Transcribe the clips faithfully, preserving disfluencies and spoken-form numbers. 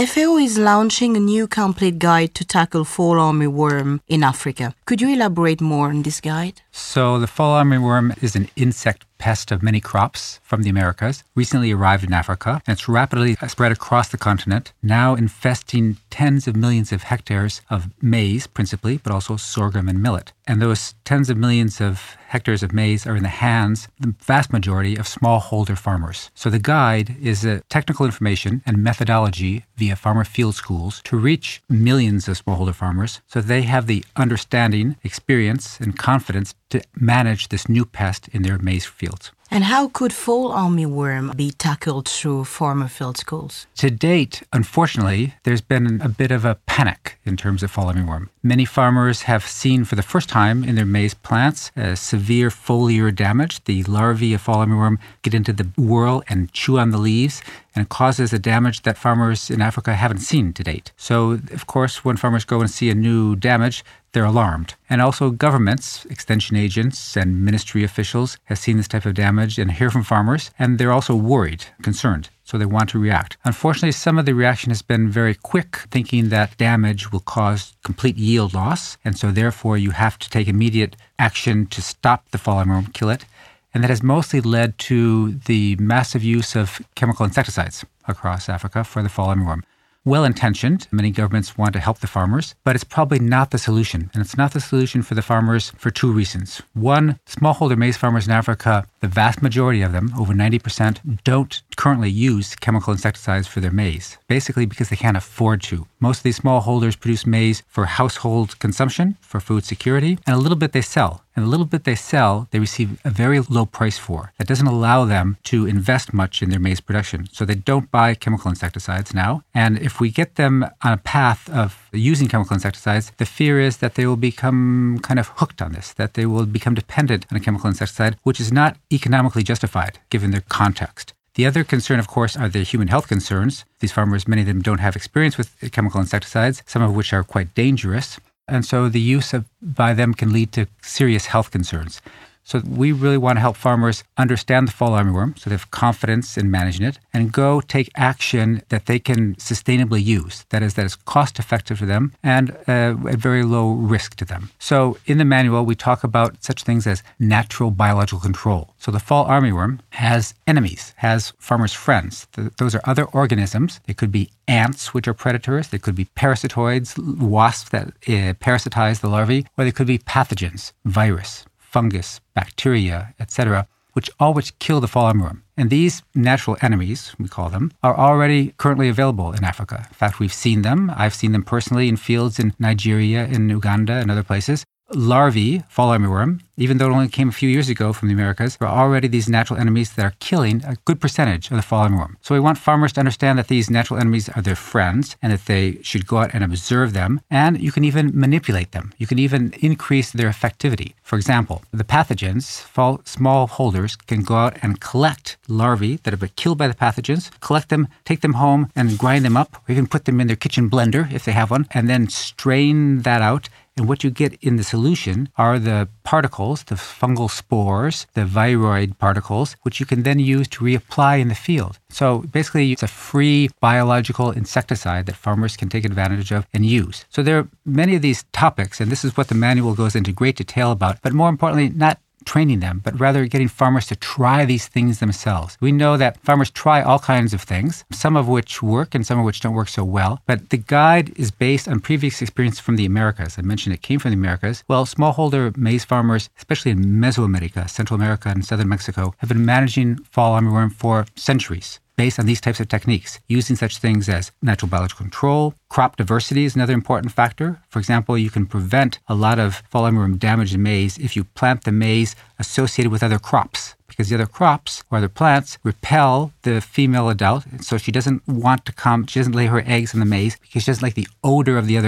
F A O is launching a new complete guide to tackle fall armyworm in Africa. Could you elaborate more on this guide? So the fall armyworm is an insect pest of many crops from the Americas, recently arrived in Africa, and it's rapidly spread across the continent, now infesting tens of millions of hectares of maize, principally, but also sorghum and millet. And those tens of millions of hectares of maize are in the hands, the vast majority, of smallholder farmers. So the guide is a technical information and methodology via farmer field schools to reach millions of smallholder farmers so they have the understanding, experience, and confidence to manage this new pest in their maize fields. And how could fall armyworm be tackled through farmer field schools? To date, unfortunately, there's been a bit of a panic in terms of fall armyworm. Many farmers have seen for the first time in their maize plants uh, severe foliar damage. The larvae of fall armyworm get into the whorl and chew on the leaves, and it causes a damage that farmers in Africa haven't seen to date. So, of course, when farmers go and see a new damage, they're alarmed. And also governments, extension agents, and ministry officials have seen this type of damage and hear from farmers, and they're also worried, concerned. So they want to react. Unfortunately, some of the reaction has been very quick, thinking that damage will cause complete yield loss, and so therefore you have to take immediate action to stop the fall armyworm, kill it. And that has mostly led to the massive use of chemical insecticides across Africa for the fall armyworm. Well-intentioned, many governments want to help the farmers, but it's probably not the solution. And it's not the solution for the farmers for two reasons. One, smallholder maize farmers in Africa, the vast majority of them, over ninety percent, don't currently use chemical insecticides for their maize, basically because they can't afford to. Most of these smallholders produce maize for household consumption, for food security, and a little bit they sell. And the little bit they sell, they receive a very low price for. That doesn't allow them to invest much in their maize production. So they don't buy chemical insecticides now. And if we get them on a path of using chemical insecticides, the fear is that they will become kind of hooked on this, that they will become dependent on a chemical insecticide, which is not economically justified given their context. The other concern, of course, are the human health concerns. These farmers, many of them don't have experience with chemical insecticides, some of which are quite dangerous. And so the use of by them can lead to serious health concerns. So we really want to help farmers understand the fall armyworm so they have confidence in managing it and go take action that they can sustainably use. That is, that is cost effective to them and uh, at very low risk to them. So in the manual, we talk about such things as natural biological control. So the fall armyworm has enemies, has farmers' friends. Th- those are other organisms. They could be ants, which are predators. They could be parasitoids, wasps that uh, parasitize the larvae, or they could be pathogens, virus, fungus, bacteria, et cetera, which all which kill the fall armyworm. And these natural enemies, we call them, are already currently available in Africa. In fact, we've seen them. I've seen them personally in fields in Nigeria, in Uganda, and other places. Larvae, fall armyworm, even though it only came a few years ago from the Americas, are already these natural enemies that are killing a good percentage of the fall armyworm. So we want farmers to understand that these natural enemies are their friends and that they should go out and observe them. And you can even manipulate them. You can even increase their effectivity. For example, the pathogens, fall, small holders can go out and collect larvae that have been killed by the pathogens, collect them, take them home and grind them up, or even put them in their kitchen blender if they have one, and then strain that out. And what you get in the solution are the particles, the fungal spores, the viroid particles, which you can then use to reapply in the field. So basically, it's a free biological insecticide that farmers can take advantage of and use. So there are many of these topics, and this is what the manual goes into great detail about, but more importantly, not training them, but rather getting farmers to try these things themselves. We know that farmers try all kinds of things, some of which work and some of which don't work so well, but the guide is based on previous experience from the Americas. I mentioned it came from the Americas. Well, smallholder maize farmers, especially in Mesoamerica, Central America and southern Mexico, have been managing fall armyworm for centuries, based on these types of techniques, using such things as natural biological control. Crop diversity is another important factor. For example, you can prevent a lot of fall armyworm damage in maize if you plant the maize associated with other crops, because the other crops or other plants repel the female adult, so she doesn't want to come, she doesn't lay her eggs in the maize because she doesn't like the odor of the other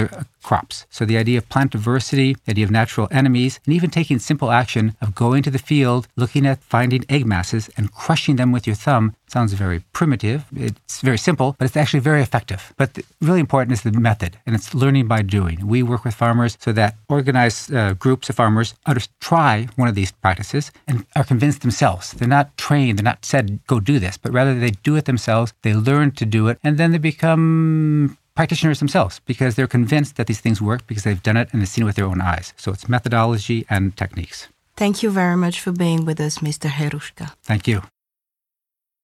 crops. So the idea of plant diversity, the idea of natural enemies, and even taking simple action of going to the field, looking at finding egg masses and crushing them with your thumb sounds very primitive. It's very simple, but it's actually very effective. But the, really important is the method, and it's learning by doing. We work with farmers so that organized uh, groups of farmers under, try one of these practices and are convinced themselves. They're not trained, they're not said, go do this, but rather they do it themselves, they learn to do it, and then they become practitioners themselves because they're convinced that these things work because they've done it and they've seen it with their own eyes. So it's methodology and techniques. Thank you very much for being with us, Mister Herushka. Thank you.